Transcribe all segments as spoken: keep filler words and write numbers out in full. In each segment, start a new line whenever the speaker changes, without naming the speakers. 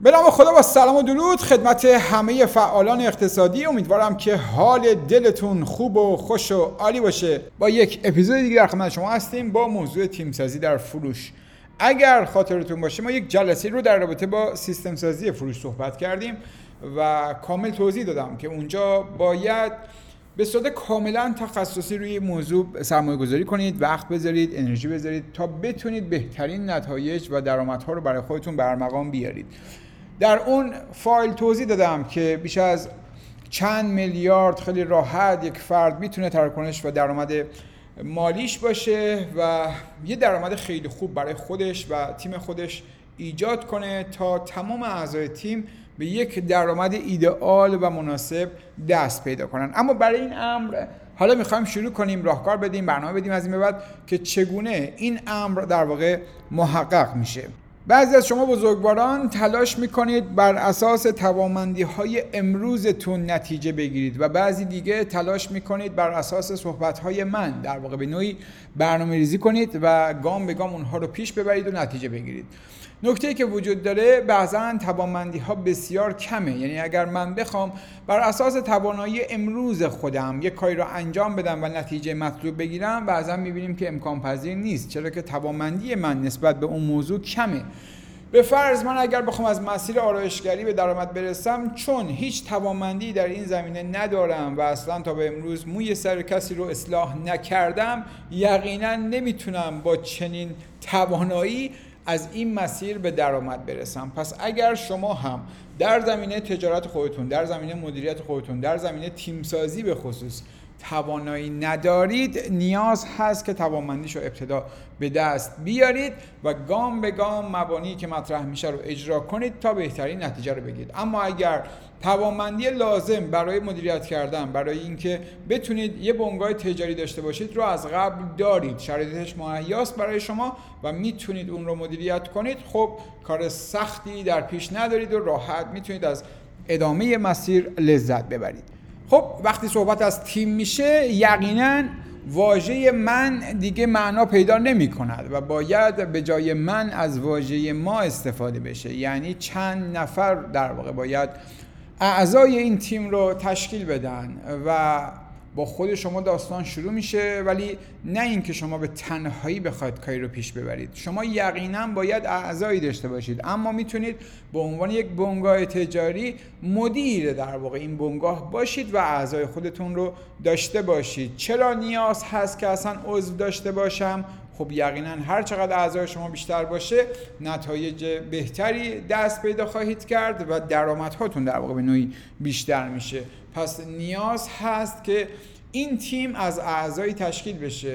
به نام خدا با سلام و درود خدمت همه فعالان اقتصادی. امیدوارم که حال دلتون خوب و خوش و عالی باشه. با یک اپیزود دیگه در خدمت شما هستیم با موضوع تیم سازی در فروش. اگر خاطرتون باشه ما یک جلسه رو در رابطه با سیستم سازی فروش صحبت کردیم و کامل توضیح دادم که اونجا باید به صورت کاملا تخصصی روی موضوع سرمایه گذاری کنید، وقت بذارید، انرژی بذارید تا بتونید بهترین نتایج و درآمدها رو برای خودتون برمقام بیارید. در اون فایل توضیح دادم که بیش از چند میلیارد خیلی راحت یک فرد میتونه تراکنش و درآمد مالیش باشه و یه درآمد خیلی خوب برای خودش و تیم خودش ایجاد کنه تا تمام اعضای تیم به یک درآمد ایدئال و مناسب دست پیدا کنن. اما برای این امر حالا میخوایم شروع کنیم، راهکار بدیم، برنامه بدیم از این به بعد که چگونه این امر در واقع محقق میشه. بعضی از شما بزرگواران تلاش میکنید بر اساس توانمندی‌های امروزتون نتیجه بگیرید و بعضی دیگه تلاش میکنید بر اساس صحبت‌های من در واقع به نوعی برنامه‌ریزی کنید و گام به گام اونها رو پیش ببرید و نتیجه بگیرید. نکته‌ای که وجود داره بعضاً توانمندی‌ها بسیار کمه، یعنی اگر من بخوام بر اساس توانایی امروز خودم یک کاری رو انجام بدم و نتیجه مطلوب بگیرم بعضاً می‌بینیم که امکان پذیر نیست، چرا که توانمندی من نسبت به اون موضوع کمه. به فرض من اگر بخوام از مسیر آرایشگری به درآمد برسم، چون هیچ توانمندی در این زمینه ندارم و اصلا تا به امروز موی سر کسی رو اصلاح نکردم، یقینا نمیتونم با چنین توانایی از این مسیر به درآمد برسم. پس اگر شما هم در زمینه تجارت خودتون، در زمینه مدیریت خودتون، در زمینه تیم سازی به خصوص توانایی ندارید، نیاز هست که توانمندیشو ابتدا به دست بیارید و گام به گام مبانی که مطرح میشه رو اجرا کنید تا بهترین نتیجه رو بگیرید. اما اگر توانمندی لازم برای مدیریت کردن، برای اینکه بتونید یه بنگاه تجاری داشته باشید رو از قبل دارید، شرایطش مهیاست برای شما و میتونید اون رو مدیریت کنید، خب کار سختی در پیش ندارید و راحت میتونید از ادامه مسیر لذت ببرید. خب وقتی صحبت از تیم میشه یقینا واژه من دیگه معنا پیدا نمی کند و باید به جای من از واژه ما استفاده بشه، یعنی چند نفر در واقع باید اعضای این تیم رو تشکیل بدن و با خود شما داستان شروع میشه، ولی نه اینکه شما به تنهایی بخواید کاری رو پیش ببرید. شما یقینا باید اعضایی داشته باشید، اما میتونید به عنوان یک بنگاه تجاری مدیر در واقع این بنگاه باشید و اعضای خودتون رو داشته باشید. چرا نیاز هست که اصلا عضو داشته باشم؟ خب یقینا هر چقدر اعضای شما بیشتر باشه نتایج بهتری دست پیدا خواهید کرد و درآمدهاتون در واقع به نوعی بیشتر میشه. پس نیاز هست که این تیم از اعضای تشکیل بشه.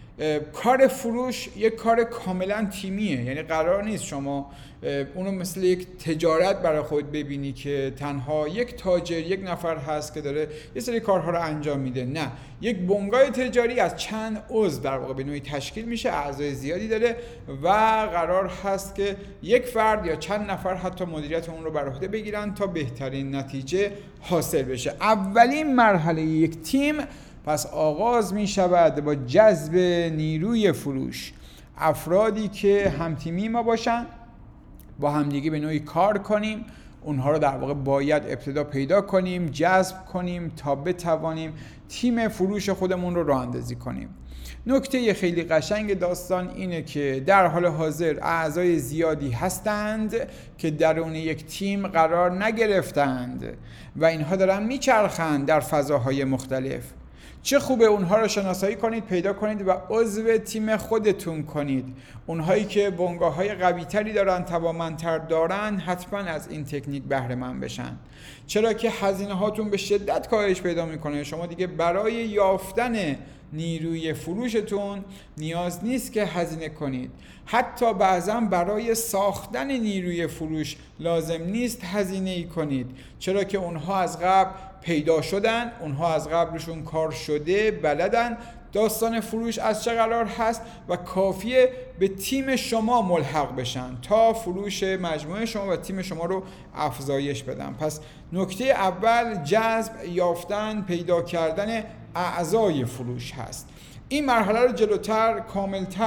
کار فروش یک کار کاملا تیمیه، یعنی قرار نیست شما اونو مثل یک تجارت برای خود ببینی که تنها یک تاجر، یک نفر هست که داره یه سری کارها رو انجام میده. نه، یک بنگاه تجاری از چند عضو در واقع به نوعی تشکیل میشه، اعضای زیادی داره و قرار هست که یک فرد یا چند نفر حتی مدیریت اون رو بر عهده بگیرن تا بهترین نتیجه حاصل بشه. اولین مرحله یک تیم پس آغاز می شود با جذب نیروی فروش، افرادی که همتیمی ما باشن، با همدیگه به نوعی کار کنیم، اونها رو در واقع باید ابتدا پیدا کنیم، جذب کنیم تا بتوانیم تیم فروش خودمون رو راه اندازی کنیم. نکته خیلی قشنگ داستان اینه که در حال حاضر اعضای زیادی هستند که درون یک تیم قرار نگرفتند و اینها دارن میچرخند در فضاهای مختلف. چه خوبه اونها رو شناسایی کنید، پیدا کنید و عضو تیم خودتون کنید. اونهایی که بنگاه‌های قوی‌تری دارن، توانمندتر دارن، حتما از این تکنیک بهره مند بشن، چرا که هزینه هاتون به شدت کاهش پیدا میکنه. شما دیگه برای یافتن نیروی فروشتون نیاز نیست که هزینه کنید، حتی بعضا برای ساختن نیروی فروش لازم نیست هزینه‌ای کنید، چرا که اونها از قبل پیدا شدن، اونها از قبل روشون کار شده، بلدن داستان فروش از چه قرار هست و کافیه به تیم شما ملحق بشن تا فروش مجموعه شما و تیم شما رو افزایش بدن. پس نکته اول جذب، یافتن، پیدا کردن اعضای فروش هست. این مرحله رو جلوتر، کاملتر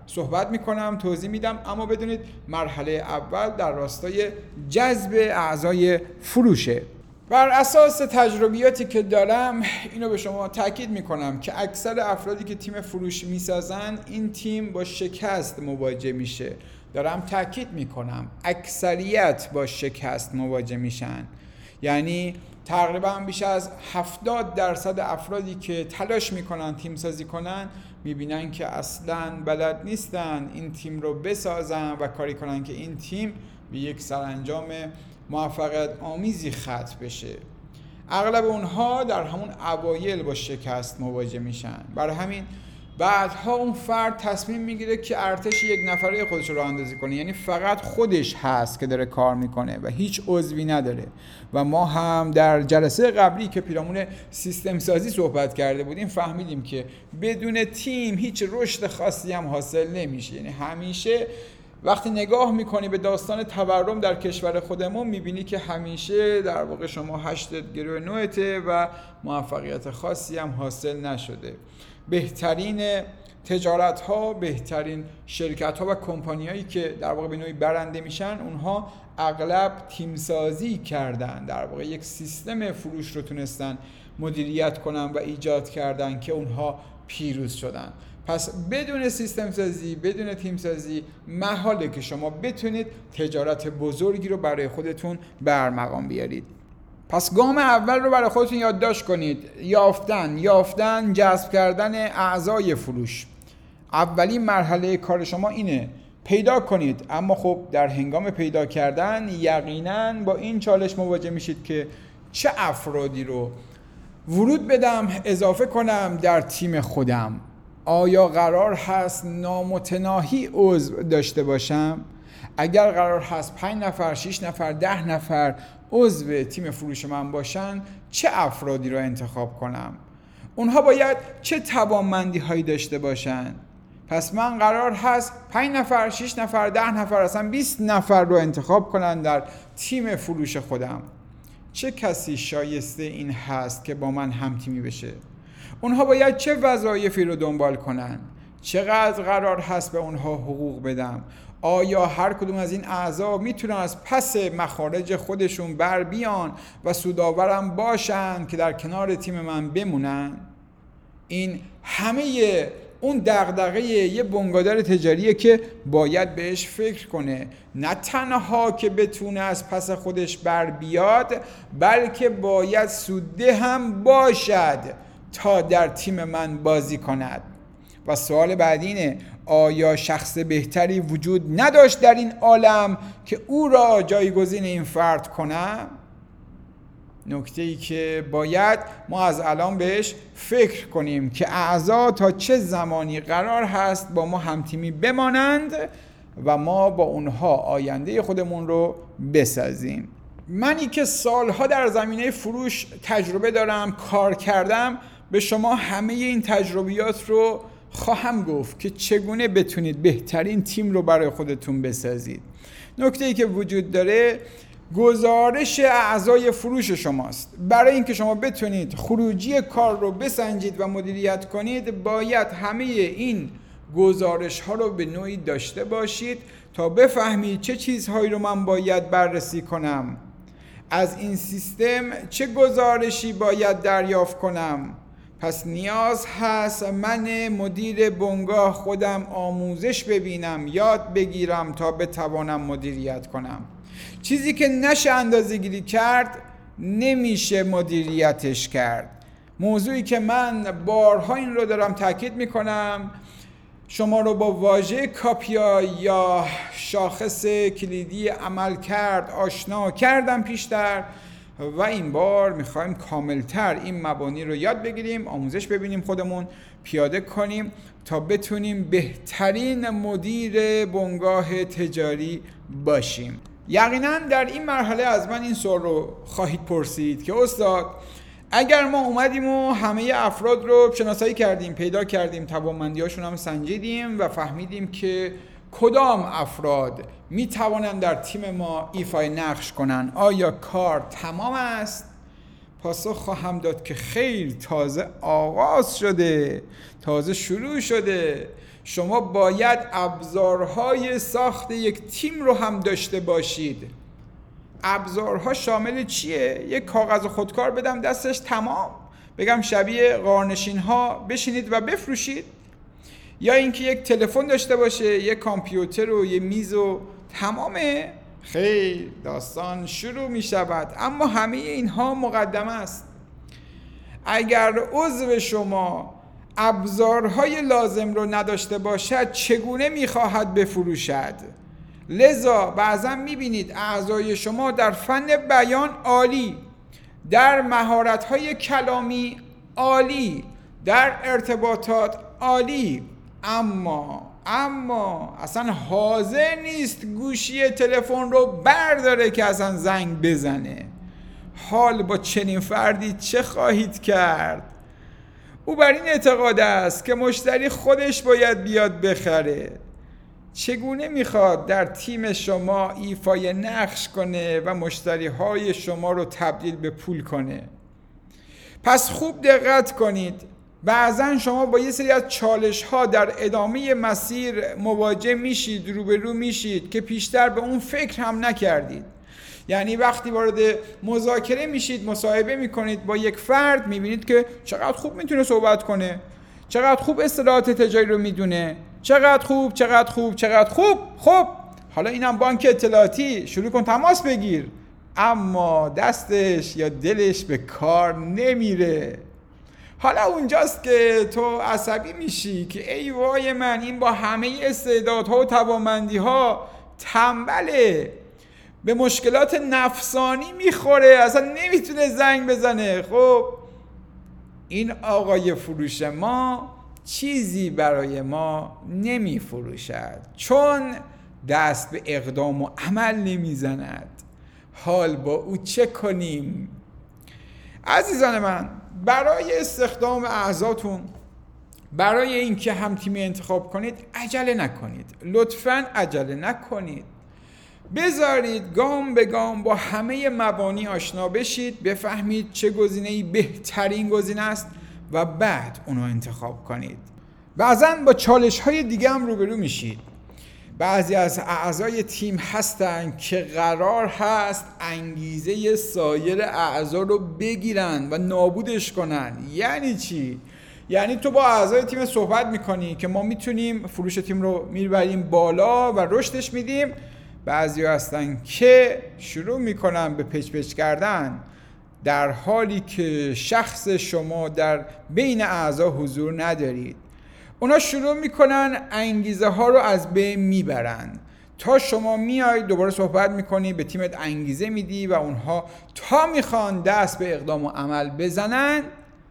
صحبت میکنم، توضیح میدم، اما بدونید مرحله اول در راستای جذب اعضای فروشه. بر اساس تجربیاتی که دارم اینو به شما تاکید میکنم که اکثر افرادی که تیم فروش میسازن این تیم با شکست مواجه میشه. دارم تاکید میکنم اکثریت با شکست مواجه میشن. یعنی تقریبا بیش از هفتاد درصد افرادی که تلاش میکنن تیم سازی کنن میبینن که اصلاً بلد نیستن این تیم رو بسازن و کاری کنن که این تیم به یک سرانجام موفقیت آمیزی ختم بشه. اغلب اونها در همون اوایل با شکست مواجه میشن. برای همین بعدها اون فرد تصمیم میگیره که ارتش یک نفره خودش رو راه اندازی کنه، یعنی فقط خودش هست که داره کار میکنه و هیچ عضوی نداره. و ما هم در جلسه قبلی که پیرامون سیستم سازی صحبت کرده بودیم فهمیدیم که بدون تیم هیچ رشد خاصی هم حاصل نمیشه. یعنی همیشه وقتی نگاه میکنی به داستان تورم در کشور خودمون میبینی که همیشه در واقع شما هشت گروه نوعته و موفقیت خاصی هم حاصل نشده. بهترین تجارت ها، بهترین شرکت ها و کمپانی هایی که در واقع به نوعی برنده میشن اونها اغلب تیمسازی کردن، در واقع یک سیستم فروش رو تونستن مدیریت کنن و ایجاد کردن که اونها پیروز شدن. پس بدون سیستم سازی، بدون تیم سازی محاله که شما بتونید تجارت بزرگی رو برای خودتون برمقام بیارید. پس گام اول رو برای خودتون یادداشت کنید. یافتن، یافتن، جذب کردن اعضای فروش. اولین مرحله کار شما اینه، پیدا کنید. اما خب در هنگام پیدا کردن یقیناً با این چالش مواجه میشید که چه افرادی رو ورود بدم، اضافه کنم در تیم خودم. آیا قرار هست نامتناهی عضو داشته باشم؟ اگر قرار هست پنج نفر، شش نفر، ده نفر عضو تیم فروش من باشن، چه افرادی رو انتخاب کنم؟ اونها باید چه توانمندی هایی داشته باشن؟ پس من قرار هست پنج نفر، شش نفر، ده نفر، اصلا بیست نفر رو انتخاب کنن در تیم فروش خودم. چه کسی شایسته این هست که با من هم تیمی بشه؟ اونها باید چه وظایفی رو دنبال کنن؟ چقدر قرار هست به اونها حقوق بدم؟ آیا هر کدوم از این اعضا میتونن از پس مخارج خودشون بر بیان و سودآورم باشن که در کنار تیم من بمونن؟ این همه اون دغدغه یه بنگاهدار تجاریه که باید بهش فکر کنه، نه تنها که بتونه از پس خودش بر بیاد، بلکه باید سودده هم باشد تا در تیم من بازی کند. و سوال بعدی اینه، آیا شخص بهتری وجود نداشت در این عالم که او را جایگزین این فرد کنم؟ نکته‌ای که باید ما از الان بهش فکر کنیم که اعضا تا چه زمانی قرار هست با ما همتیمی بمانند و ما با اونها آینده خودمون رو بسازیم. منی که سالها در زمینه فروش تجربه دارم، کار کردم، به شما همه این تجربیات رو خواهم گفت که چگونه بتونید بهترین تیم رو برای خودتون بسازید. نکته‌ای که وجود داره گزارش اعضای فروش شماست. برای اینکه شما بتونید خروجی کار رو بسنجید و مدیریت کنید، باید همه این گزارش ها رو به نوعی داشته باشید تا بفهمید چه چیزهایی رو من باید بررسی کنم، از این سیستم چه گزارشی باید دریافت کنم. پس نیاز هست من مدیر بنگاه خودم آموزش ببینم، یاد بگیرم تا بتوانم مدیریت کنم. چیزی که نشه اندازه گیری کرد نمیشه مدیریتش کرد. موضوعی که من بارها این رو دارم تاکید میکنم، شما رو با واژه کاپیا یا شاخص کلیدی عمل کرد آشنا کردم پیشتر و این بار میخوایم کاملتر این مبانی رو یاد بگیریم، آموزش ببینیم، خودمون پیاده کنیم تا بتونیم بهترین مدیر بنگاه تجاری باشیم. یقینا در این مرحله از من این سوال رو خواهید پرسید که استاد اگر ما اومدیم و همه افراد رو شناسایی کردیم، پیدا کردیم، توانمندی‌هاشون هم سنجیدیم و فهمیدیم که کدام افراد می توانند در تیم ما ایفای نقش کنند، آیا کار تمام است؟ پاسخ خواهم داد که خیر، تازه آغاز شده، تازه شروع شده. شما باید ابزارهای ساخت یک تیم رو هم داشته باشید. ابزارها شامل چیه؟ یک کاغذ خودکار بدم دستش تمام، بگم شبیه غارنشین ها بشینید و بفروشید؟ یا اینکه یک تلفن داشته باشه، یک کامپیوتر و یک میز و تمامه؟ خیر، داستان شروع می شود. اما همه اینها مقدمه است. اگر عضو شما ابزارهای لازم رو نداشته باشد، چگونه می خواهد بفروشد؟ لذا بعضا می بینید اعضای شما در فن بیان عالی، در مهارت‌های کلامی عالی، در ارتباطات عالی، اما اما اصلا حاضر نیست گوشی تلفن رو برداره که اصلا زنگ بزنه. حال با چنین فردی چه خواهید کرد؟ او بر این اعتقاد است که مشتری خودش باید بیاد بخره. چگونه میخواد در تیم شما ایفای نقش کنه و مشتری های شما رو تبدیل به پول کنه؟ پس خوب دقت کنید. بعضا شما با یه سری از چالش ها در ادامه مسیر مواجه میشید، روبرو میشید که پیشتر به اون فکر هم نکردید. یعنی وقتی وارد مذاکره میشید، مصاحبه میکنید با یک فرد، میبینید که چقدر خوب میتونه صحبت کنه، چقدر خوب اصطلاحات تجاری رو میدونه، چقدر خوب چقدر خوب چقدر خوب. خب حالا اینم بانک اطلاعاتی، شروع کن تماس بگیر. اما دستش یا دلش به کار نمیره. حالا اونجاست که تو عصبی میشی که ای وای من، این با همه استعدادها و توانمندی‌ها تنبله، به مشکلات نفسانی میخوره، اصلا نمیتونه زنگ بزنه. خب این آقای فروش ما چیزی برای ما نمیفروشد، چون دست به اقدام و عمل نمیزند. حال با او چه کنیم؟ عزیزان من، برای استخدام اعضاتون، برای اینکه هم تیمی انتخاب کنید، عجله نکنید. لطفاً عجله نکنید. بذارید گام به گام با همه مبانی آشنا بشید، بفهمید چه گزینه‌ای بهترین گزینه است و بعد اونو انتخاب کنید. بعضاً با چالش‌های دیگه هم روبرو میشید. بعضی از اعضای تیم هستن که قرار هست انگیزه سایر اعضا رو بگیرن و نابودش کنن. یعنی چی؟ یعنی تو با اعضای تیم صحبت میکنی که ما میتونیم فروش تیم رو میبریم بالا و رشدش میدیم. بعضی هستن که شروع میکنن به پچ پچ کردن، در حالی که شخص شما در بین اعضا حضور ندارید. اونا شروع میکنن انگیزه ها رو از بین میبرن، تا شما میای دوباره صحبت میکنی، به تیمت انگیزه میدی و اونها تا میخوان دست به اقدام و عمل بزنن،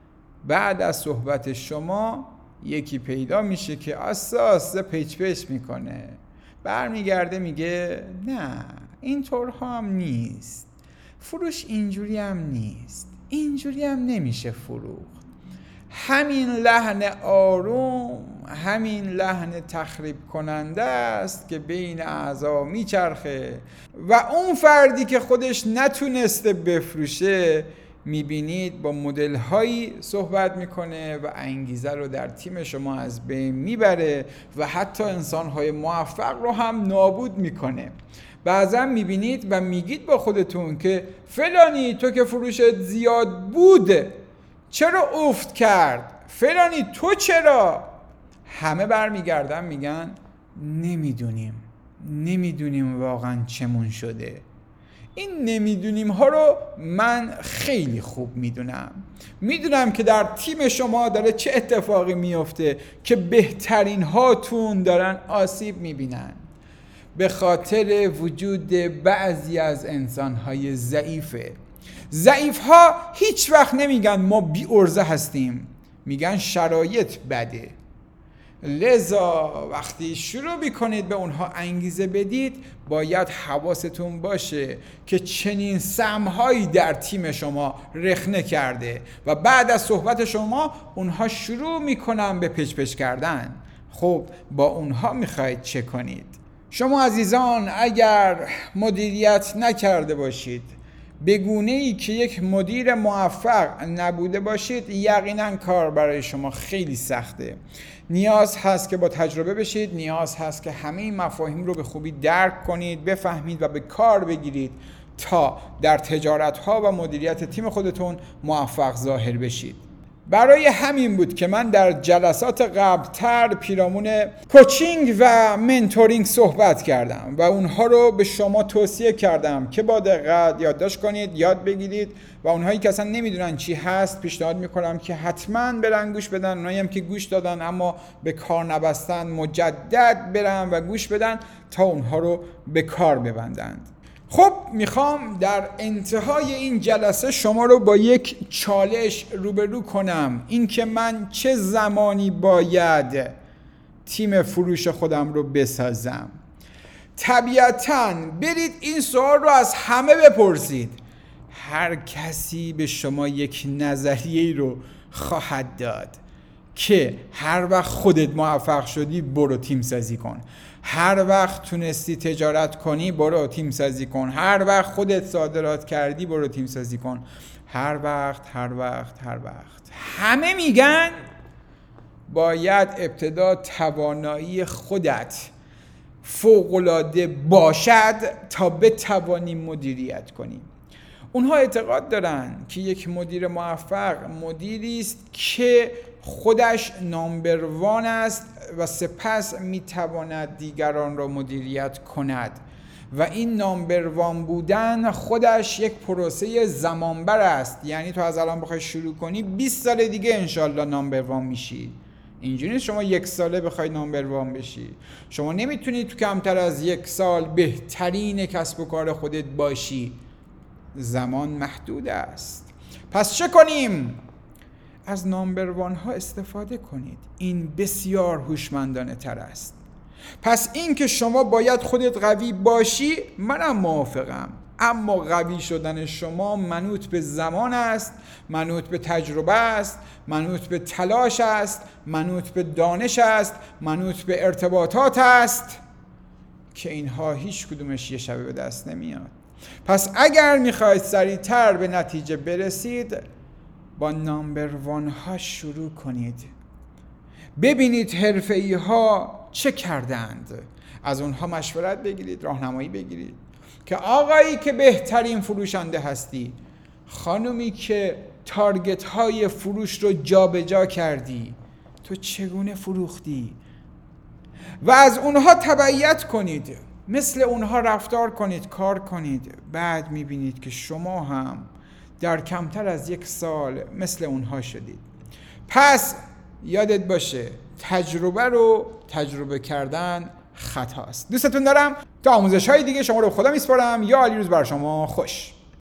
بعد از صحبت شما یکی پیدا میشه که آسته آسته پیچ پیچ میکنه، برمیگرده میگه نه اینطورها هم نیست، فروش اینجوری هم نیست، اینجوری هم نمیشه فروخت. همین لحن آروم، همین لحن تخریب کننده است که بین اعضا میچرخه و اون فردی که خودش نتونسته بفروشه میبینید با مدل هایی صحبت میکنه و انگیزه رو در تیم شما از بین میبره و حتی انسان های موفق رو هم نابود میکنه. بعضا میبینید و میگید با خودتون که فلانی تو که فروشت زیاد بود چرا افت کرد؟ فلانی تو چرا؟ همه برمیگردن میگن نمیدونیم نمیدونیم واقعا چمون شده. این نمیدونیم ها رو من خیلی خوب میدونم. میدونم که در تیم شما داره چه اتفاقی میفته که بهترین هاتون دارن آسیب میبینن به خاطر وجود بعضی از انسانهای ضعیفه. ضعیف ها هیچ وقت نمیگن ما بی ارزه هستیم، میگن شرایط بده. لذا وقتی شروع میکنید به اونها انگیزه بدید، باید حواستون باشه که چنین سهم‌هایی در تیم شما رخنه کرده و بعد از صحبت شما اونها شروع میکنن به پچ پچ کردن. خب با اونها میخواید چه کنید؟ شما عزیزان اگر مدیریت نکرده باشید، به گونه‌ای که یک مدیر موفق نبوده باشید، یقینا کار برای شما خیلی سخته. نیاز هست که با تجربه بشید، نیاز هست که همه این مفاهیم رو به خوبی درک کنید، بفهمید و به کار بگیرید تا در تجارت‌ها و مدیریت تیم خودتون موفق ظاهر بشید. برای همین بود که من در جلسات قبلتر پیرامون کوچینگ و منتورینگ صحبت کردم و اونها رو به شما توصیه کردم که با دقت یادداشت کنید، یاد بگیرید و اونهایی که اصلا نمیدونن چی هست پیشنهاد میکنم که حتما برن گوش بدن. اونایی هم که گوش دادن اما به کار نبستن مجدد برن و گوش بدن تا اونها رو به کار ببندند. خب میخوام در انتهای این جلسه شما رو با یک چالش روبرو کنم، این که من چه زمانی باید تیم فروش خودم رو بسازم. طبیعتاً برید این سوال رو از همه بپرسید. هر کسی به شما یک نظریه رو خواهد داد که هر وقت خودت موفق شدی برو تیم سازی کن، هر وقت تونستی تجارت کنی برو تیم سازی کن، هر وقت خودت صادرات کردی برو تیم سازی کن، هر وقت هر وقت هر وقت. همه میگن باید ابتدا توانایی خودت فوق‌العاده باشد تا بتوانی مدیریت کنی. اونها اعتقاد دارن که یک مدیر موفق مدیری است که خودش نامبر وان است و سپس میتواند دیگران را مدیریت کند و این نامبر وان بودن خودش یک پروسه زمانبر است. یعنی تو از الان بخوای شروع کنی بیست سال دیگه انشالله نامبر وان میشی. اینجوری نیست شما یک ساله بخوای نامبر وان بشی. شما نمیتونی تو کمتر از یک سال بهترین کسب و کار خودت باشی. زمان محدود است. پس چه کنیم؟ از نامبر وان ها استفاده کنید. این بسیار هوشمندانه تر است. پس این که شما باید خودت قوی باشی منم موافقم، اما قوی شدن شما منوط به زمان است، منوط به تجربه است، منوط به تلاش است، منوط به دانش است، منوط به ارتباطات است که اینها هیچ کدومش یه شبه به دست نمیاد. پس اگر میخواید سریعتر به نتیجه برسید با نامبر وان ها شروع کنید. ببینید حرفه‌ای ها چه کردند، از اونها مشورت بگیرید، راهنمایی بگیرید که آقایی که بهترین فروشنده هستی، خانومی که تارگت های فروش رو جابجا کردی، تو چگونه فروختی و از اونها تبعیت کنید، مثل اونها رفتار کنید، کار کنید. بعد میبینید که شما هم در کمتر از یک سال مثل اونها شدید. پس یادت باشه تجربه رو تجربه کردن خطاست. دوستتون دارم. تا آموزش های دیگه شما رو خدا میسپارم. یا علی روز بر شما خوش.